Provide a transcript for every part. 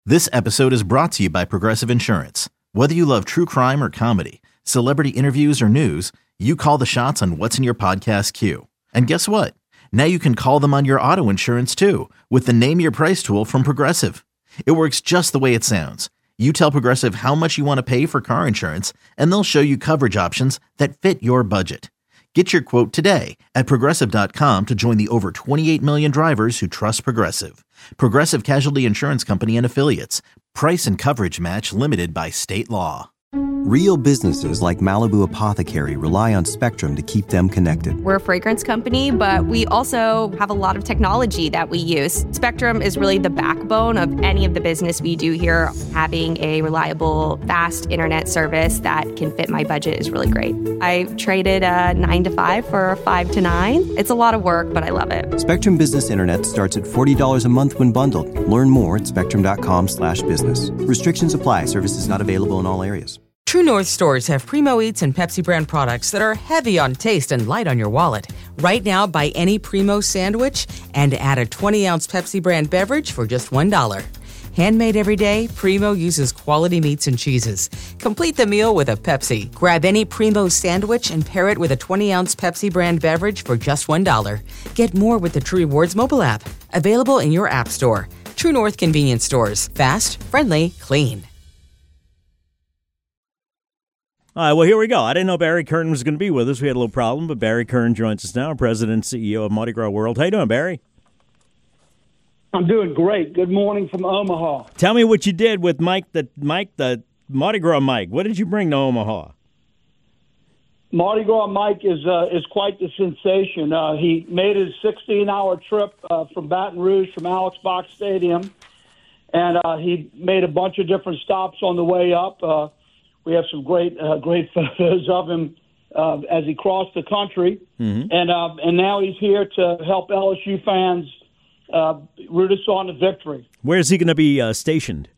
This episode is brought to you by Progressive Insurance. Whether you love true crime or comedy, celebrity interviews or news, you call the shots on what's in your podcast queue. And guess what? Now you can call them on your auto insurance too with the Name Your Price tool from Progressive. It works just the way it sounds. You tell Progressive how much you want to pay for car insurance, and they'll show you coverage options that fit your budget. Get your quote today at Progressive.com to join the over 28 million drivers who trust Progressive. Progressive Casualty Insurance Company and Affiliates. Price and coverage match limited by state law. Real businesses like Malibu Apothecary rely on Spectrum to keep them connected. We're a fragrance company, but we also have a lot of technology that we use. Spectrum is really the backbone of any of the business we do here. Having a reliable, fast internet service that can fit my budget is really great. I traded a 9 to 5 for a 5 to 9. It's a lot of work, but I love it. Spectrum Business Internet starts at $40 a month when bundled. Learn more at spectrum.com/business. Restrictions apply. Services not available in all areas. True North stores have Primo Eats and Pepsi brand products that are heavy on taste and light on your wallet. Right now, buy any Primo sandwich and add a 20-ounce Pepsi brand beverage for just $1. Handmade every day, Primo uses quality meats and cheeses. Complete the meal with a Pepsi. Grab any Primo sandwich and pair it with a 20-ounce Pepsi brand beverage for just $1. Get more with the True Rewards mobile app. Available in your app store. True North convenience stores. Fast, friendly, clean. All right, well, here we go. I didn't know Barry Kern was going to be with us. We had a little problem, but Barry Kern joins us now, President and CEO of Mardi Gras World. How you doing, Barry? I'm doing great. Good morning from Omaha. Tell me what you did with Mike, the Mardi Gras Mike. What did you bring to Omaha? Mardi Gras Mike is quite the sensation. He made his 16-hour trip from Baton Rouge, from Alex Box Stadium, and he made a bunch of different stops on the way up. We have some great photos of him as he crossed the country, and now he's here to help LSU fans root us on to victory. Where is he going to be stationed?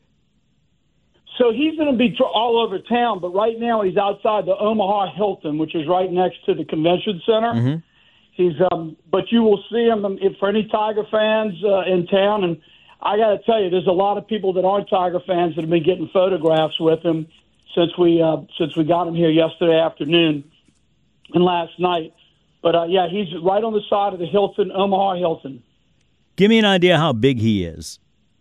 So he's going to be all over town, but right now he's outside the Omaha Hilton, which is right next to the convention center. He's, but you will see him for any Tiger fans in town, and I got to tell you, there's a lot of people that aren't Tiger fans that have been getting photographs with him since we got him here yesterday afternoon and last night. But, yeah, he's right on the side of the Hilton, Omaha Hilton. Give me an idea how big he is.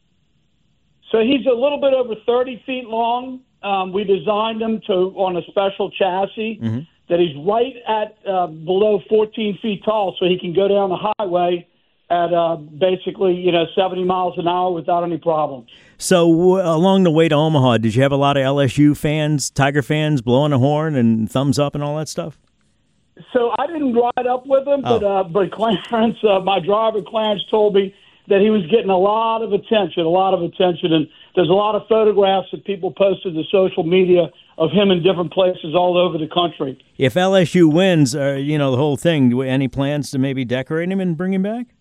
So he's a little bit over 30 feet long. We designed him on a special chassis that he's right at below 14 feet tall, so he can go down the highway at basically 70 miles an hour without any problems. So along the way to Omaha, did you have a lot of LSU fans, Tiger fans, blowing a horn and thumbs up and all that stuff? So I didn't ride up with him, but Clarence, my driver Clarence, told me that he was getting a lot of attention, and there's a lot of photographs that people posted to social media of him in different places all over the country. If LSU wins, the whole thing, any plans to maybe decorate him and bring him back?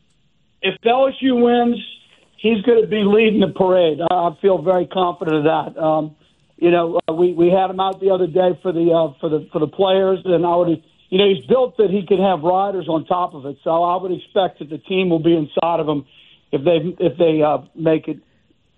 If LSU wins, he's going to be leading the parade. I feel very confident of that. We had him out the other day for the players, and I would, he's built that he can have riders on top of it. So I would expect that the team will be inside of him if they make it.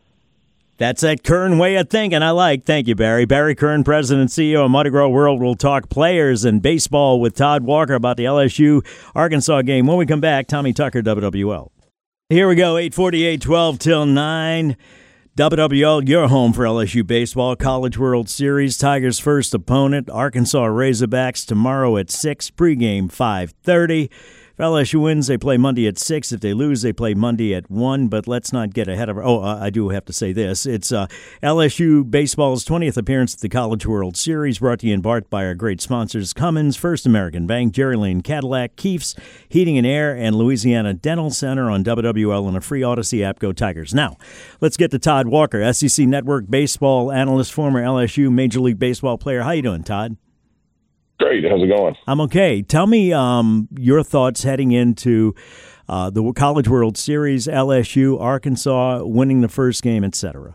That's that Kern way of thinking. I like. Thank you, Barry. Barry Kern, President and CEO of Mardi Gras World. We'll talk players and baseball with Todd Walker about the LSU-Arkansas game. When we come back, Tommy Tucker, WWL. Here we go, 8:48, 12 till 9. WWL, your home for LSU baseball, College World Series. Tigers' first opponent, Arkansas Razorbacks, tomorrow at 6, pregame 5:30. If LSU wins, they play Monday at 6. If they lose, they play Monday at 1. But let's not get ahead of I do have to say this. It's LSU baseball's 20th appearance at the College World Series, brought to you in part by our great sponsors, Cummins, First American Bank, Jerry Lane Cadillac, Keefe's Heating and Air, and Louisiana Dental Center on WWL and a free Odyssey app. Go Tigers. Now, let's get to Todd Walker, SEC Network baseball analyst, former LSU Major League Baseball player. How you doing, Todd? Great. How's it going? I'm okay. Tell me your thoughts heading into the College World Series, LSU, Arkansas, winning the first game, etc.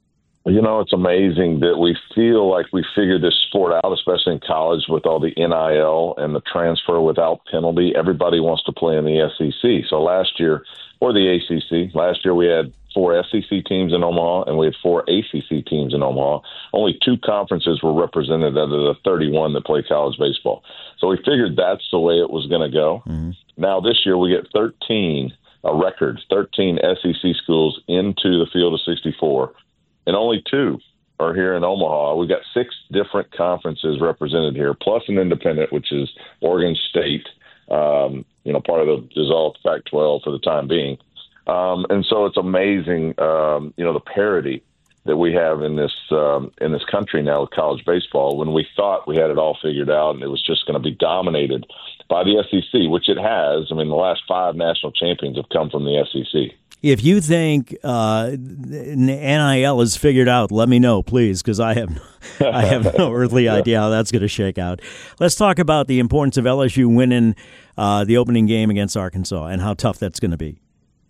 It's amazing that we feel like we figured this sport out, especially in college with all the NIL and the transfer without penalty. Everybody wants to play in the SEC. So last year, or the ACC, last year we had 4 SEC teams in Omaha, and we had 4 ACC teams in Omaha. Only 2 conferences were represented out of the 31 that play college baseball. So we figured that's the way it was going to go. Mm-hmm. Now this year we get 13 SEC schools into the field of 64, and only 2 are here in Omaha. We've got 6 different conferences represented here, plus an independent, which is Oregon State, part of the dissolved Pac-12 for the time being. And so it's amazing, the parity that we have in this country now with college baseball, when we thought we had it all figured out and it was just going to be dominated by the SEC, which it has. I mean, the last 5 national champions have come from the SEC. If you think NIL is figured out, let me know, please, because I have no earthly idea how that's going to shake out. Let's talk about the importance of LSU winning the opening game against Arkansas and how tough that's going to be.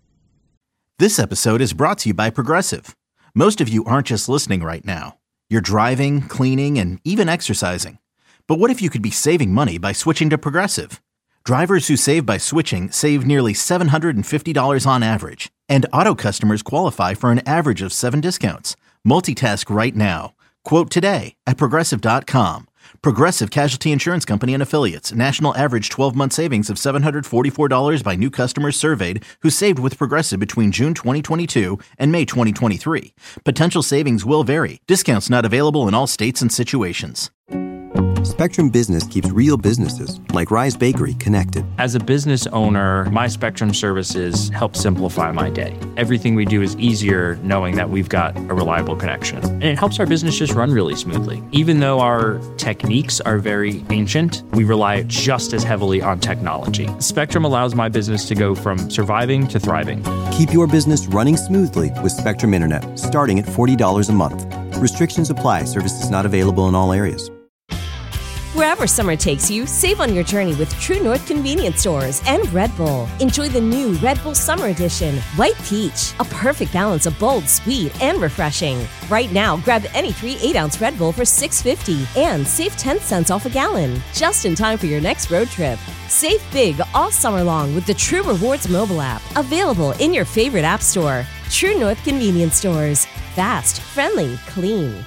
This episode is brought to you by Progressive. Most of you aren't just listening right now. You're driving, cleaning, and even exercising. But what if you could be saving money by switching to Progressive? Drivers who save by switching save nearly $750 on average. And auto customers qualify for an average of 7 discounts. Multitask right now. Quote today at Progressive.com. Progressive Casualty Insurance Company and Affiliates. National average 12-month savings of $744 by new customers surveyed who saved with Progressive between June 2022 and May 2023. Potential savings will vary. Discounts not available in all states and situations. Spectrum Business keeps real businesses, like Rise Bakery, connected. As a business owner, my Spectrum services help simplify my day. Everything we do is easier knowing that we've got a reliable connection. And it helps our business just run really smoothly. Even though our techniques are very ancient, we rely just as heavily on technology. Spectrum allows my business to go from surviving to thriving. Keep your business running smoothly with Spectrum Internet, starting at $40 a month. Restrictions apply. Services not available in all areas. Wherever summer takes you, save on your journey with True North Convenience Stores and Red Bull. Enjoy the new Red Bull Summer Edition, White Peach, a perfect balance of bold, sweet, and refreshing. Right now, grab any 3 8-ounce Red Bull for $6.50 and save 10 cents off a gallon, just in time for your next road trip. Save big all summer long with the True Rewards mobile app, available in your favorite app store. True North Convenience Stores. Fast, friendly, clean.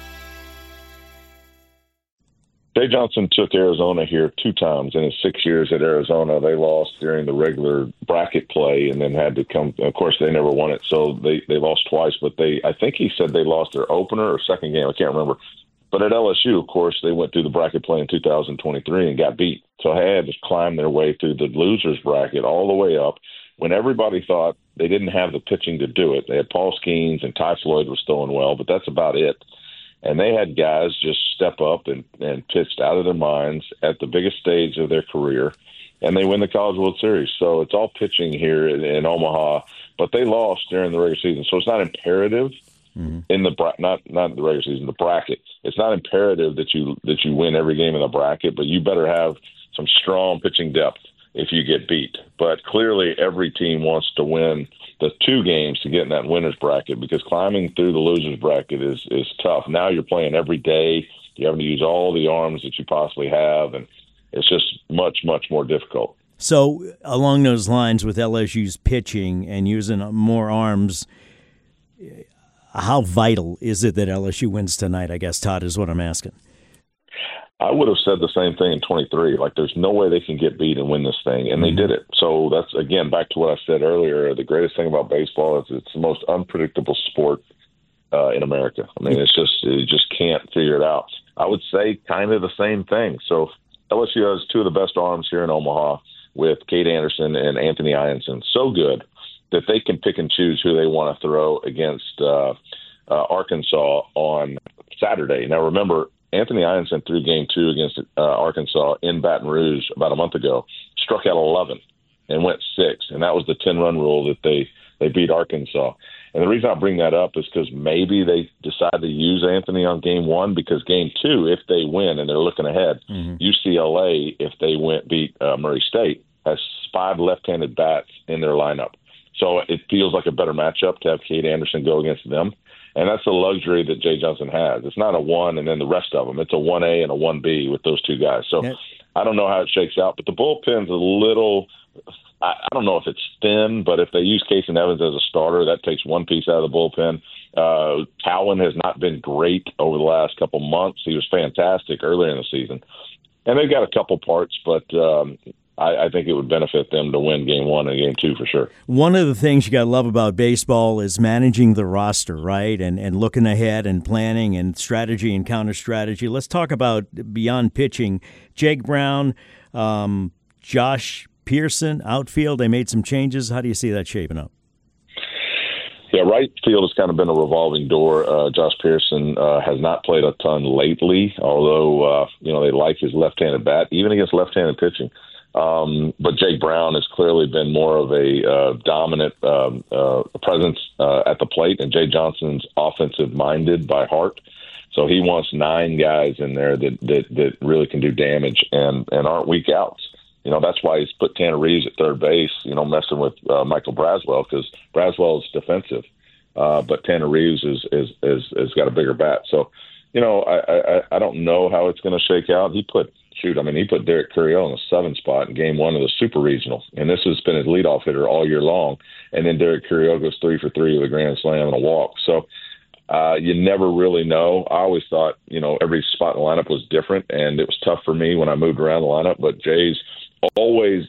Jay Johnson took Arizona here 2 times. In his 6 years at Arizona, they lost during the regular bracket play and then had to come. Of course, they never won it, so they lost twice. But I think he said they lost their opener or second game. I can't remember. But at LSU, of course, they went through the bracket play in 2023 and got beat. So they had to climb their way through the losers bracket all the way up when everybody thought they didn't have the pitching to do it. They had Paul Skeens and Ty Floyd was throwing well, but that's about it. And they had guys just step up and pitched out of their minds at the biggest stage of their career, and they win the College World Series. So it's all pitching here in Omaha, but they lost during the regular season. So it's not imperative in the not the regular season, the bracket. It's not imperative that you win every game in the bracket, but you better have some strong pitching depth if you get beat. But clearly every team wants to win the 2 games to get in that winner's bracket, because climbing through the loser's bracket is tough. Now you're playing every day. You're having to use all the arms that you possibly have, and it's just much, much more difficult. So along those lines with LSU's pitching and using more arms, how vital is it that LSU wins tonight, I guess, Todd, is what I'm asking. I would have said the same thing in 23. Like, there's no way they can get beat and win this thing, and they did it. So that's, again, back to what I said earlier. The greatest thing about baseball is it's the most unpredictable sport in America. I mean, you just can't figure it out. I would say kind of the same thing. So LSU has 2 of the best arms here in Omaha with Cade Anderson and Anthony Ianson. So good that they can pick and choose who they want to throw against Arkansas on Saturday. Now, remember, Anthony Ianson threw game 2 against Arkansas in Baton Rouge about a month ago, struck out 11 and went 6. And that was the 10-run rule that they beat Arkansas. And the reason I bring that up is because maybe they decide to use Anthony on game 1, because game 2, if they win and they're looking ahead, UCLA, if they beat Murray State, has 5 left-handed bats in their lineup. So it feels like a better matchup to have Cade Anderson go against them. And that's the luxury that Jay Johnson has. It's not a 1 and then the rest of them. It's a 1A and a 1B with those 2 guys. So I don't know how it shakes out, but the bullpen's a little I don't know if it's thin, but if they use Casey Evans as a starter, that takes one piece out of the bullpen. Cowan has not been great over the last couple months. He was fantastic earlier in the season. And they've got a couple parts, but I think it would benefit them to win Game 1 and Game 2 for sure. One of the things you got to love about baseball is managing the roster, right? And looking ahead and planning and strategy and counter-strategy. Let's talk about beyond pitching. Jake Brown, Josh Pearson, outfield, they made some changes. How do you see that shaping up? Yeah, right field has kind of been a revolving door. Josh Pearson has not played a ton lately, although, they like his left-handed bat, even against left-handed pitching. But Jake Brown has clearly been more of a dominant presence at the plate, and Jay Johnson's offensive-minded by heart. So he wants 9 guys in there that really can do damage and aren't weak outs. That's why he's put Tanner Reeves at third base, messing with Michael Braswell, because Braswell is defensive, but Tanner Reeves is got a bigger bat. So, I don't know how it's going to shake out. He put Derek Curiel in the 7th spot in Game 1 of the Super Regional, and this has been his leadoff hitter all year long. And then Derek Curiel goes 3 for 3 with a grand slam and a walk. So you never really know. I always thought, every spot in the lineup was different, and it was tough for me when I moved around the lineup. But Jay's always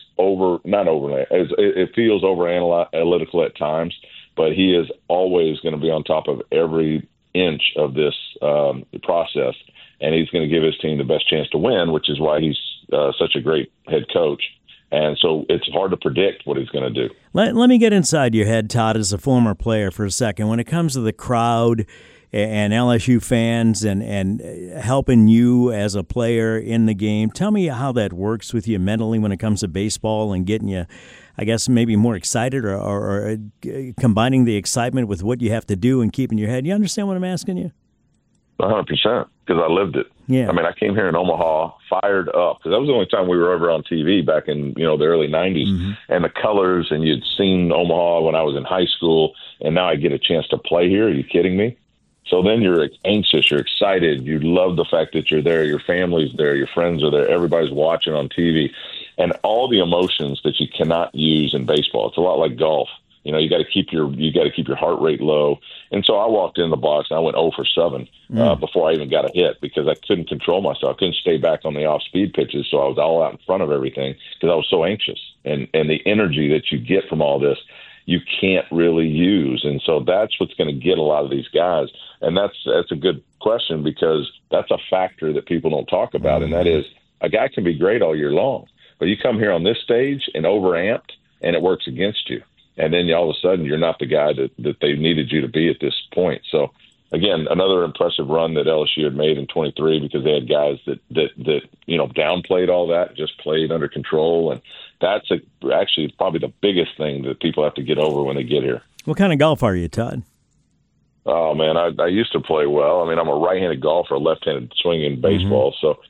it feels over analytical at times, but he is always going to be on top of every inch of this process, and he's going to give his team the best chance to win, which is why he's such a great head coach. And so it's hard to predict what he's going to do. Let me get inside your head, Todd, as a former player for a second. When it comes to the crowd and LSU fans and helping you as a player in the game, tell me how that works with you mentally when it comes to baseball and getting you, I guess, maybe more excited or combining the excitement with what you have to do and keeping your head. You understand what I'm asking you? 100%, because I lived it. Yeah. I came here in Omaha fired up, because that was the only time we were ever on TV back in, the early 90s. Mm-hmm. And the colors, and you'd seen Omaha when I was in high school, and now I get a chance to play here. Are you kidding me? So then you're anxious, you're excited, you love the fact that you're there, your family's there, your friends are there, everybody's watching on TV, and all the emotions that you cannot use in baseball. It's a lot like golf. You got to keep your heart rate low. And so I walked in the box and I went 0 for 7 before I even got a hit, because I couldn't control myself. I couldn't stay back on the off-speed pitches, so I was all out in front of everything because I was so anxious. And the energy that you get from all this, you can't really use. And so that's what's going to get a lot of these guys. And that's a good question, because that's a factor that people don't talk about, and that is a guy can be great all year long, but you come here on this stage and overamped, and it works against you. And then all of a sudden you're not the guy that they needed you to be at this point. So, again, another impressive run that LSU had made in 23, because they had guys that downplayed all that, just played under control. And that's actually probably the biggest thing that people have to get over when they get here. What kind of golf are you, Todd? Oh, man, I used to play well. I'm a right-handed golfer, left-handed swinging baseball. Mm-hmm. So,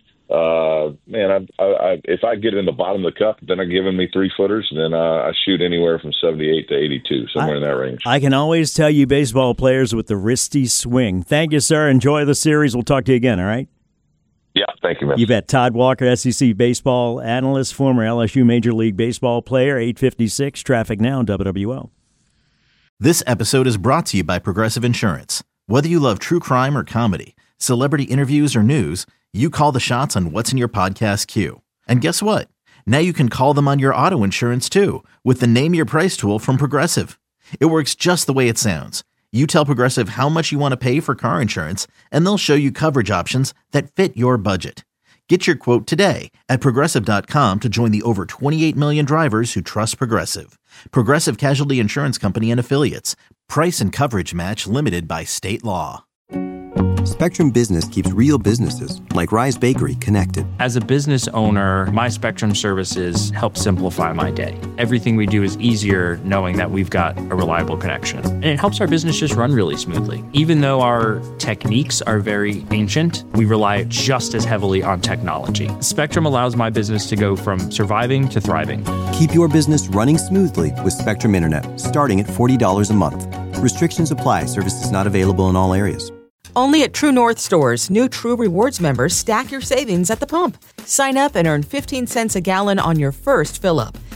if I get in the bottom of the cup, then they're giving me 3-footers, and then I shoot anywhere from 78 to 82, somewhere in that range. I can always tell you baseball players with the wristy swing. Thank you, sir. Enjoy the series. We'll talk to you again, all right? Yeah, thank you, man. You bet. Todd Walker, SEC baseball analyst, former LSU Major League Baseball player, 8:56, traffic now on WWL. This episode is brought to you by Progressive Insurance. Whether you love true crime or comedy, celebrity interviews or news, you call the shots on what's in your podcast queue. And guess what? Now you can call them on your auto insurance too, with the Name Your Price tool from Progressive. It works just the way it sounds. You tell Progressive how much you want to pay for car insurance, and they'll show you coverage options that fit your budget. Get your quote today at Progressive.com to join the over 28 million drivers who trust Progressive. Progressive Casualty Insurance Company and Affiliates. Price and coverage match limited by state law. Spectrum Business keeps real businesses, like Rise Bakery, connected. As a business owner, my Spectrum services help simplify my day. Everything we do is easier knowing that we've got a reliable connection. And it helps our business just run really smoothly. Even though our techniques are very ancient, we rely just as heavily on technology. Spectrum allows my business to go from surviving to thriving. Keep your business running smoothly with Spectrum Internet, starting at $40 a month. Restrictions apply. Services not available in all areas. Only at True North stores, new True Rewards members stack your savings at the pump. Sign up and earn 15 cents a gallon on your first fill-up.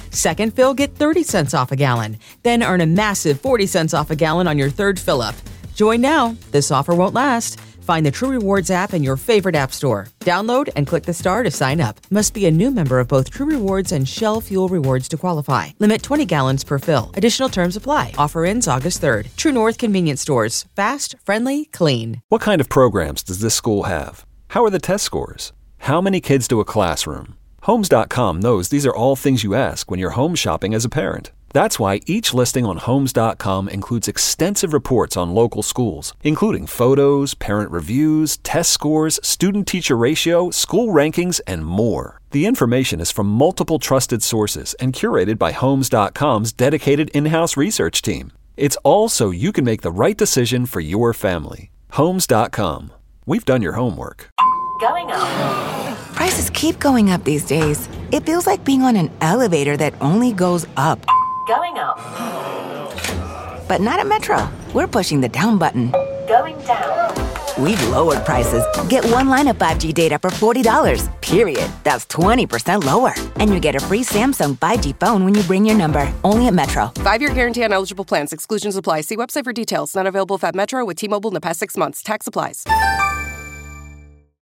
Second fill, get 30 cents off a gallon. Then earn a massive 40 cents off a gallon on your third fill-up. Join now. This offer won't last. Find the True Rewards app in your favorite app store. Download and click the star to sign up. Must be a new member of both True Rewards and Shell Fuel Rewards to qualify. Limit 20 gallons per fill. Additional terms apply. Offer ends August 3rd. True North Convenience Stores. Fast, friendly, clean. What kind of programs does this school have? How are the test scores? How many kids do a classroom? Homes.com knows these are all things you ask when you're home shopping as a parent. That's why each listing on Homes.com includes extensive reports on local schools, including photos, parent reviews, test scores, student-teacher ratio, school rankings, and more. The information is from multiple trusted sources and curated by Homes.com's dedicated in-house research team. It's all so you can make the right decision for your family. Homes.com. We've done your homework. Going up. Prices keep going up these days. It feels like being on an elevator that only goes up. Going up. But not at Metro. We're pushing the down button. Going down. We've lowered prices. Get one line of 5G data for $40, period. That's 20% lower. And you get a free Samsung 5G phone when you bring your number. Only at Metro. 5-year guarantee on eligible plans. Exclusions apply. See website for details. Not available at Metro with T-Mobile in the past 6 months. Tax applies.